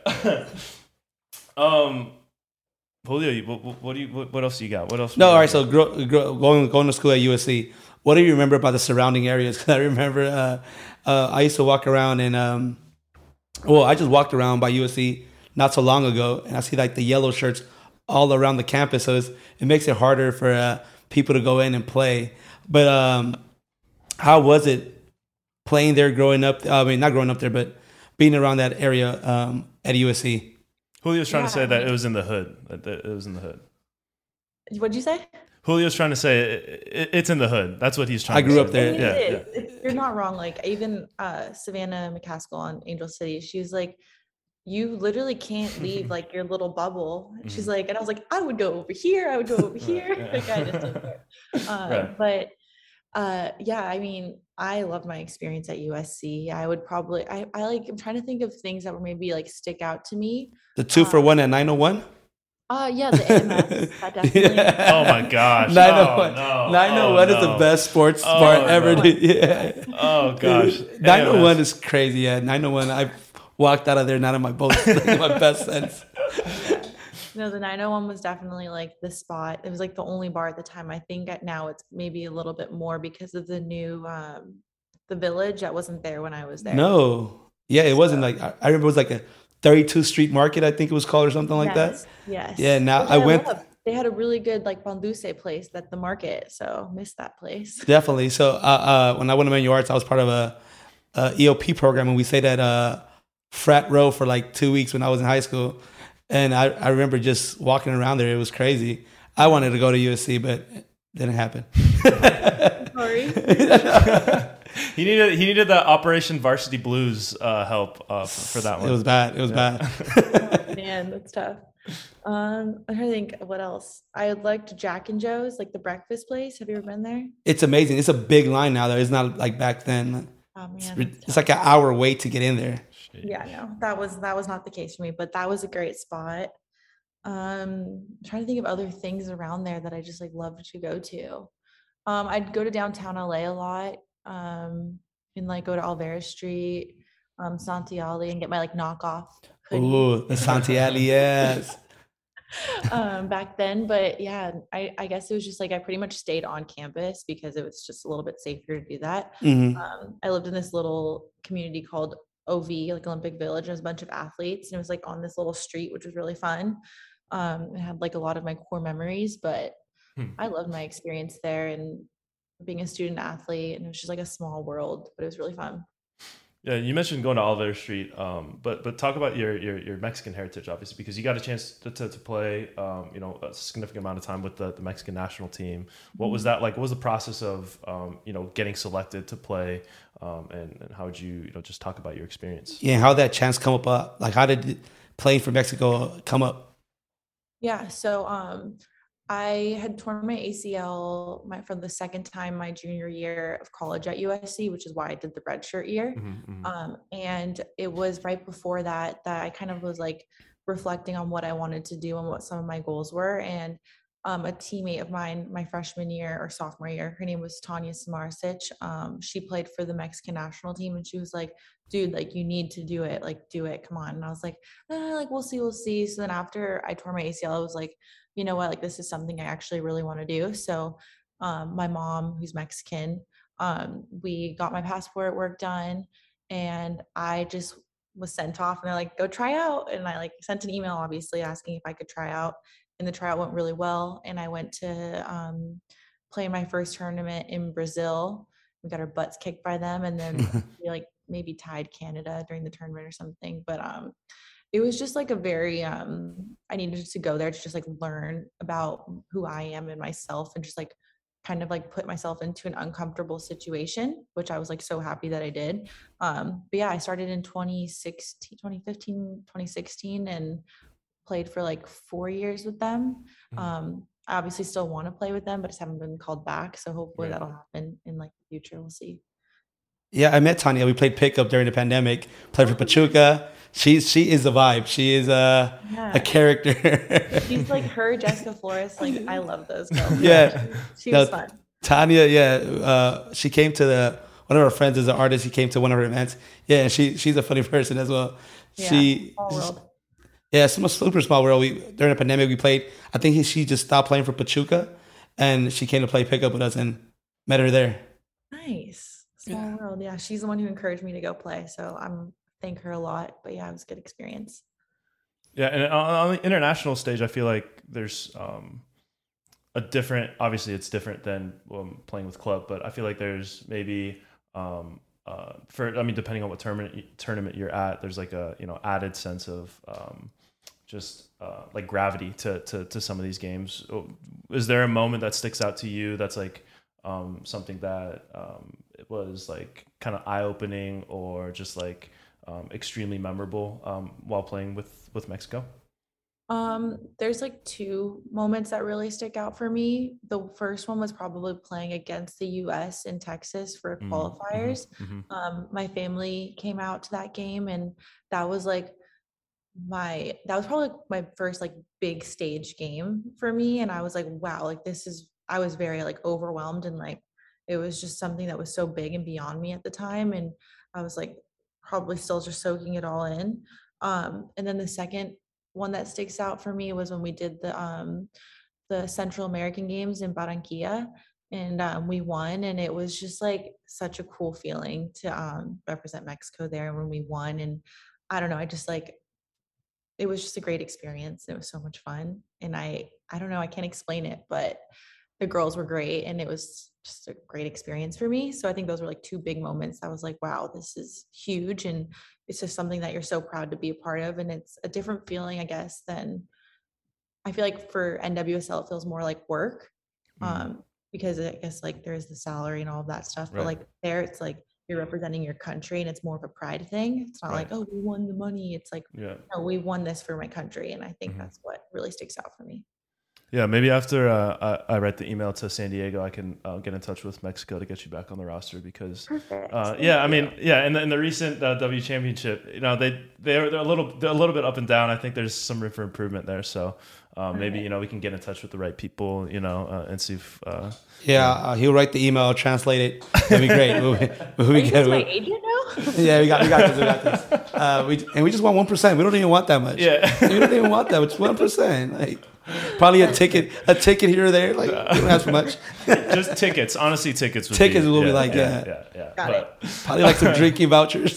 um, Julio, you- what, what, what do you? What, what else you got? What else? No, all right. So grow, grow, going going to school at U S C. What do you remember about the surrounding areas? 'Cause I remember uh, uh, I used to walk around and um, well, I just walked around by U S C not so long ago, and I see like the yellow shirts all around the campus. So it's, it makes it harder for uh, people to go in and play. But um, how was it playing there growing up? I mean, not growing up there, but being around that area um, at U S C. Julio's trying to Yeah, say I that mean- it was in the hood. That that it was in the hood. What'd you say? Julio's trying to say it, it, it's in the hood. That's what he's trying. I to grew say. up there. I mean, Yeah, it yeah. is. It's- you're not wrong. Like even uh, Savannah McCaskill on Angel City, she was like, "You literally can't leave like your little bubble." And she's Mhm. like, and I was like, "I would go over here. I would go over here." yeah. Like I just didn't care. Uh, Right. But uh, yeah, I mean, I loved my experience at U S C. I would probably, I, I like, I'm trying to think of things that would maybe like stick out to me. The two for Uh, one at nine oh one. Uh, yeah, the A M S. That definitely. Oh my gosh. nine oh Oh, one. no. nine oh one Oh, is the no. best sports Oh, bar ever. no. Dude. Yeah. Oh gosh. nine oh one A M S. is crazy. Yeah, nine oh one. I walked out of there not in my boat, in my best sense. No, the nine oh one was definitely like the spot. It was like the only bar at the time. I think at now it's maybe a little bit more because of the new um the village that wasn't there when I was there. No, yeah, it wasn't like I I remember it was like a thirty-two Street Market, I think it was called, or something like that. Yes, yes. Yeah, now Which I went- loved. They had a really good like Bonduce place at the market, so missed that place. Definitely. So uh, uh, when I went to Menu Arts, I was part of a, a E O P program, and we stayed at uh, Frat Row for like two weeks when I was in high school. And I, I remember just walking around there. It was crazy. I wanted to go to U S C, but it didn't happen. Sorry. he needed he needed the Operation Varsity Blues uh, help uh, for, for that one. It was bad. It was Yeah. bad. Oh, man, that's tough. Um, I'm trying to think what else. I liked Jack and Joe's, like the breakfast place. Have you ever been there? It's amazing. It's a big line now, though. It's not like back then. Oh man, It's, that's re- tough. it's like an hour wait to get in there. Yeah, no, that was that was not the case for me, but that was a great spot. Um, I'm trying to think of other things around there that I just like loved to go to. Um, I'd go to downtown L A a lot, um, and like go to Alvarez Street, um, Santiali, and get my like knockoff hoodie. Ooh, the Santiago, yes. um, back then. But yeah, I, I guess it was just like I pretty much stayed on campus because it was just a little bit safer to do that. Mhm. Um, I lived in this little community called O V, like Olympic Village. And it was a bunch of athletes, and it was like on this little street, which was really fun. Um, it had like a lot of my core memories, but Hmm. I loved my experience there and being a student athlete. And it was just like a small world, but it was really fun. Yeah, you mentioned going to Oliver Street, um, but but talk about your, your your Mexican heritage, obviously, because you got a chance to, to, to play, um, you know, a significant amount of time with the, the Mexican national team. What was that like? What was the process of, um, you know, getting selected to play, um, and, and how would you, you know, just talk about your experience? Yeah, how did that chance come up? Uh, like, how did playing for Mexico come up? Yeah, so um, I had torn my A C L my from the second time my junior year of college at U S C, which is why I did the redshirt year. Mm-hmm, Um, and it was right before that that I kind of was like reflecting on what I wanted to do and what some of my goals were. And um, a teammate of mine, my freshman year or sophomore year, her name was Tanya Samarsic. Um, she played for the Mexican national team, and she was like, "Dude, like you need to do it. Like do it. Come on." And I was like, eh, "Like we'll see, we'll see." So then after I tore my A C L, I was like, "You know what? Like this is something I actually really want to do." So um, my mom, who's Mexican, um, we got my passport work done, and I just was sent off, and they're like, "Go try out." And I like sent an email, obviously asking if I could try out, and the tryout went really well. And I went to um, play my first tournament in Brazil. We got our butts kicked by them, and then we like maybe tied Canada during the tournament or something. But um, it was just like a very um, I needed to go there to just like learn about who I am and myself, and just like kind of like put myself into an uncomfortable situation, which I was like so happy that I did. Um, but yeah, I started in twenty sixteen, twenty fifteen, twenty sixteen, and played for like four years with them. Mhm. Um, I obviously still want to play with them, but just haven't been called back. So hopefully Right. that'll happen in like the future. We'll see. Yeah, I met Tanya. We played pickup during the pandemic. Played for Pachuca. She she is a vibe. She is a Yeah. a character. She's like her, Jessica Flores. Like I love those girls. Yeah. She, she was No, fun. Tanya, yeah, uh, she came to the one of her friends is an artist. He came to one of her events. Yeah, and she she's a funny person as well. Yeah, She small world. yeah, it's a super small world. We during the pandemic we played. I think he, she just stopped playing for Pachuca, and she came to play pickup with us and met her there. Nice. Small world. Yeah, she's the one who encouraged me to go play. So I'm thank her a lot. But yeah, it was a good experience. Yeah, and on, on the international stage, I feel like there's um, a different. Obviously, it's different than um, playing with club, but I feel like there's maybe um, uh, for. I mean, depending on what tournament tournament you're at, there's like a you know added sense of um, just uh, like gravity to, to to some of these games. Is there a moment that sticks out to you that's like um, something that um, it was like kind of eye opening or just like um, extremely memorable um, while playing with with Mexico? Um, there's like two moments that really stick out for me. The first one was probably playing against the U S in Texas for Mm, qualifiers. mhm, mhm. Um, my family came out to that game, and that was like my that was probably my first like big stage game for me. And I was like, wow, like this is I was very like overwhelmed, and like it was just something that was so big and beyond me at the time. And I was like probably still just soaking it all in. Um, and then the second one that sticks out for me was when we did the um the Central American Games in Barranquilla, and um, we won. And it was just like such a cool feeling to um, represent Mexico there when we won. And I don't know, I just like it was just a great experience. It was so much fun, and I I don't know, I can't explain it, but the girls were great, and it was just a great experience for me. So I think those were like two big moments. I was like, wow, this is huge, and it's just something that you're so proud to be a part of. And it's a different feeling, I guess, than I feel like for N W S L it feels more like work, Mm. um, because I guess like there's the salary and all of that stuff. But Right. like there, it's like you're representing your country, and it's more of a pride thing. It's not Right. like, oh, we won the money. It's like, Yeah. no, we won this for my country, and I think Mhm. that's what really sticks out for me. Yeah, maybe after uh, I, I write the email to San Diego, I can uh, get in touch with Mexico to get you back on the roster because, Perfect. uh, Thank yeah, I you. mean, yeah, in the, in the recent uh, W Championship, you know, they they're they're a little they're a little bit up and down. I think there's some room for improvement there. So uh, maybe Okay. you know we can get in touch with the right people, you know, uh, and see if. Uh, Yeah, uh, he'll write the email, translate it. That'd be great. we, we, Are we you get- guys my agent now? yeah, we got, we got this. We got this. Uh, we, and we just want one percent. We don't even want that much. Yeah. we don't even want that much. One percent. Like probably a ticket, a ticket here or there. Like we don't ask for much. just tickets, honestly, tickets. Would Tickets be, will be yeah, like, yeah, yeah. yeah, yeah. Got but Probably like some drinking vouchers.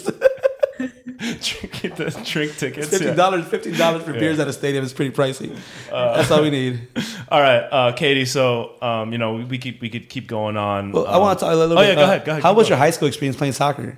drink, the drink tickets. Fifteen Yeah. dollars, fifteen dollars for beers at a stadium is pretty pricey. That's all we need. All right, uh, Katie. So um, you know we, we keep we could keep going on. Well, I um, want to talk a little oh, bit. yeah, go uh, ahead, go ahead, How keep was going. your high school experience playing soccer?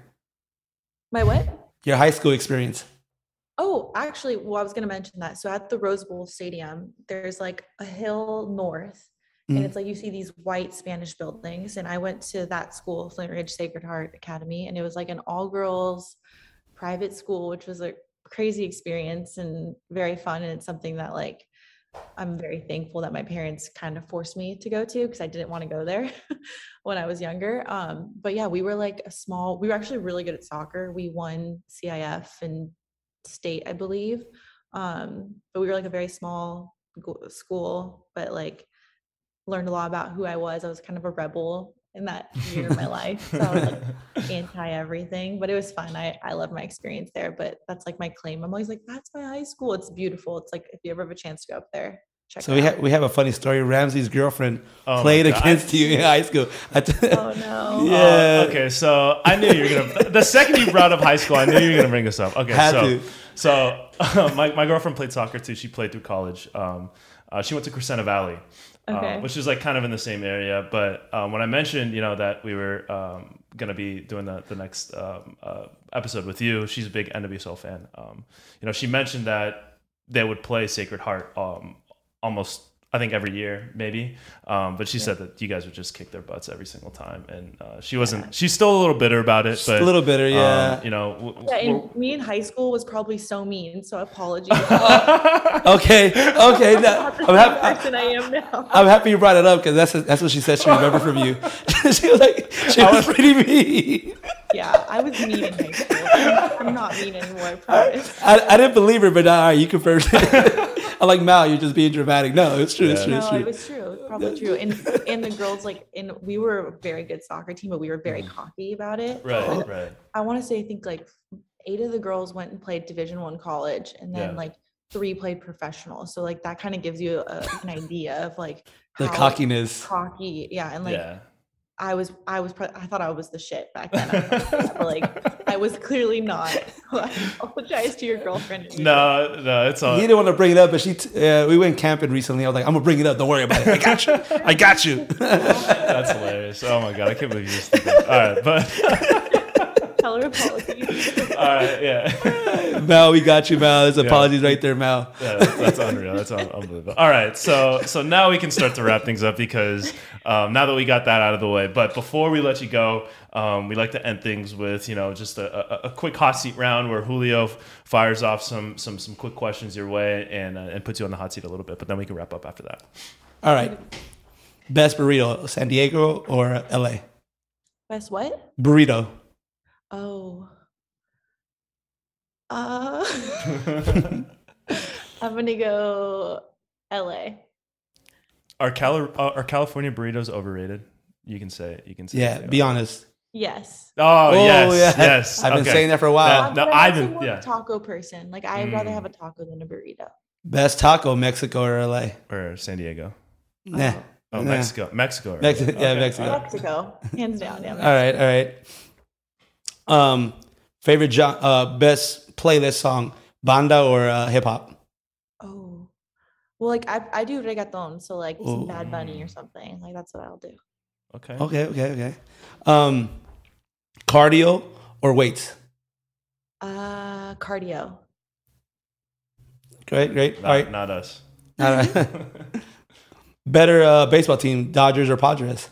My what? Your high school experience. Oh, actually, well, I was going to mention that. So at the Rose Bowl Stadium, there's like a hill north, Mm. and it's like you see these white Spanish buildings. And I went to that school, Flint Ridge Sacred Heart Academy, and it was like an all girls private school, which was a crazy experience and very fun. And it's something that like I'm very thankful that my parents kind of forced me to go to because I didn't want to go there when I was younger. Um, but yeah, we were like a small, we were actually really good at soccer. We won C I F and state, I believe. Um, but we were like a very small go- school, but like learned a lot about who I was. I was kind of a rebel in that year of my life. So I was like anti everything, but it was fun. I, I loved my experience there, but that's like my claim. I'm always like, that's my high school. It's beautiful. It's like, if you ever have a chance to go up there, check So it we out. have we have a funny story. Ramsey's girlfriend Oh my played God. against you in high school. I t- Oh no. Yeah. Uh, okay, so I knew you were gonna. The second you brought up high school, I knew you were gonna bring this up. Okay, Had so to. so uh, my my girlfriend played soccer too. She played through college. Um, uh, she went to Crescenta Valley, Okay. um, which is like kind of in the same area. But um, when I mentioned, you know, that we were um, gonna be doing the the next um, uh, episode with you, she's a big N W S L fan. Um, you know, she mentioned that they would play Sacred Heart um, almost. I think every year, maybe. Um, but she said that you guys would just kick their butts every single time. And uh, she wasn't, she's still a little bitter about it. But, a little bitter, yeah. um, you know, w- Yeah, w- and me in high school was probably so mean. So apologies. Okay, okay. no, I'm happy. person I am now. I'm happy you brought it up because that's that's what she said she remembered from you. She was like, she was pretty mean. Yeah, I was mean in high school. I'm, I'm not mean anymore, I promise. I, I didn't believe her, but all right, you confirmed it. I'm like, Mal, you're just being dramatic. No, it's true. It's true. It's No, true. it was true. It's probably true. And and the girls, like, and we were a very good soccer team, but we were very cocky about it. right, And right. I want to say, I think like eight of the girls went and played Division One college, and then Yeah. like three played professional. So like that kind of gives you a, an idea of like The how cockiness. cocky, yeah, and like. yeah. I was, I was, pro- I thought I was the shit back then. I was like, but, like, I was clearly not. So I apologize to your girlfriend. No, no, it's all. He didn't want to bring it up, but she. T- uh, we went camping recently. I was like, I'm gonna bring it up. Don't worry about it. I got you. I got you. That's hilarious. Oh my God, I can't believe you just did that. All right, but, Tell her apologies. all right, yeah. Mal, we got you, Mal. There's apologies right there, Mal. Yeah, that's, that's unreal. That's un- unbelievable. All right, so so now we can start to wrap things up because um, now that we got that out of the way. But before we let you go, um, we like to end things with you know just a, a, a quick hot seat round where Julio f- fires off some some some quick questions your way and uh, and puts you on the hot seat a little bit. But then we can wrap up after that. All right. Best burrito, San Diego or L A? Best what? Burrito. Oh. Uh, I'm gonna go L A. Are Cali- uh, are California burritos overrated? You can say it. You can say Yeah, it. be honest. Yes. Oh, yes, yeah. yes. I've been Okay. saying that for a while. That- I'm no, I'm I've actually been- more of a yeah. taco person. Like I'd rather Mm. have a taco than a burrito. Best taco, Mexico or L A? Or San Diego. Nah. Oh, Nah. Mexico. Mexico. Mexi- yeah, Okay. Mexico. Mexico, hands down. Yeah. All right, all right. Um, favorite jo- uh best playlist song, banda or uh, hip hop? Oh, Well, like I, I do reggaeton, so like some Ooh. Bad Bunny or something. Like that's what I'll do. Okay. Okay, okay, okay. Um, cardio or weights? Uh, cardio. Great, great. Not, All right. not us. All right. Better uh, baseball team, Dodgers or Padres?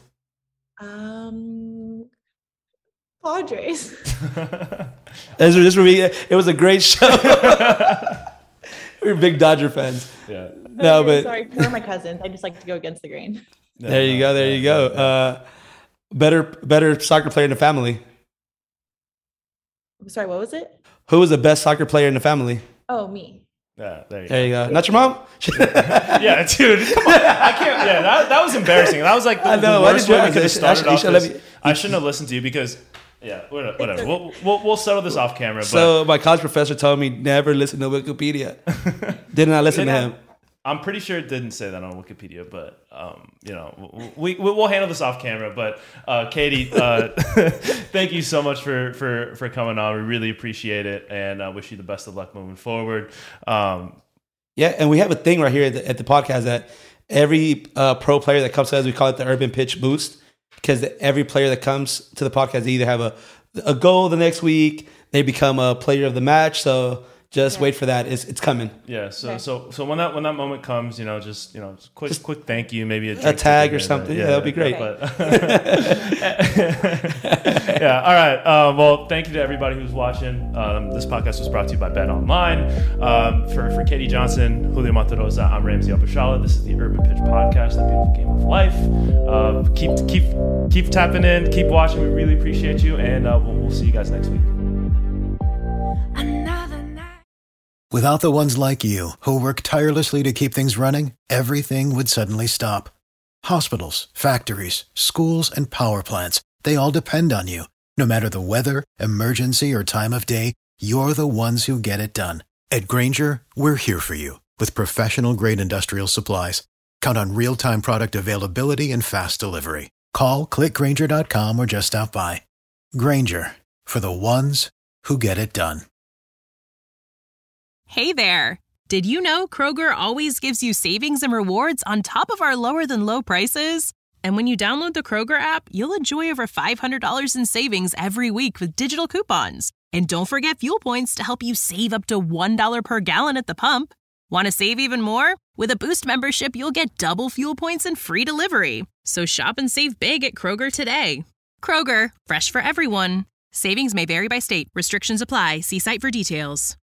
Um, Padres. This, this would be, it was a great show. We're big Dodger fans. Yeah. No, Okay, but sorry, they're my cousins. I just like to go against the grain. there you go. There you go. Uh, better, better soccer player in the family. Sorry, what was it? Who was the best soccer player in the family? Oh, me. Yeah, there you There go. you go. Not your mom? Yeah, dude. Come on. I can't. Yeah, that, that was embarrassing. That was like the, I know, the why worst did you way we do could have that? started Actually, off Isha, let this. me- I shouldn't have listened to you because, yeah, whatever. whatever. We'll, we'll, we'll settle this off camera. But So my college professor told me never listen to Wikipedia. Did not listen to Didn't him. I'm pretty sure it didn't say that on Wikipedia, but um, you know, we, we we'll handle this off camera. But uh, Katie, uh, thank you so much for, for for coming on. We really appreciate it, and I uh, wish you the best of luck moving forward. Um, Yeah, and we have a thing right here at the, at the podcast that every uh, pro player that comes to us, we call it the Urban Pitch Boost, because every player that comes to the podcast, they either have a a goal the next week, they become a player of the match. So just Okay. wait for that. It's it's coming. yeah. So Okay. so so when that when that moment comes, you know, just you know, just quick Just quick thank you, maybe a, a drink tag to or the- something. Yeah, that'd be great. But yeah. All right. Um, well, thank you to everybody who's watching. Um, this podcast was brought to you by Bet Online. Um, for for Katie Johnson, Julio Monterosa, I'm Ramsey Opashala. This is the Urban Pitch Podcast, the beautiful game of life. Uh, keep keep keep tapping in, keep watching. We really appreciate you, and uh, we'll, we'll see you guys next week. Without the ones like you, who work tirelessly to keep things running, everything would suddenly stop. Hospitals, factories, schools, and power plants, they all depend on you. No matter the weather, emergency, or time of day, you're the ones who get it done. At Grainger, we're here for you with professional-grade industrial supplies. Count on real-time product availability and fast delivery. Call, click Grainger dot com, or just stop by. Grainger, for the ones who get it done. Hey there! Did you know Kroger always gives you savings and rewards on top of our lower than low prices? And when you download the Kroger app, you'll enjoy over five hundred dollars in savings every week with digital coupons. And don't forget fuel points to help you save up to one dollar per gallon at the pump. Want to save even more? With a Boost membership, you'll get double fuel points and free delivery. So shop and save big at Kroger today. Kroger, fresh for everyone. Savings may vary by state. Restrictions apply. See site for details.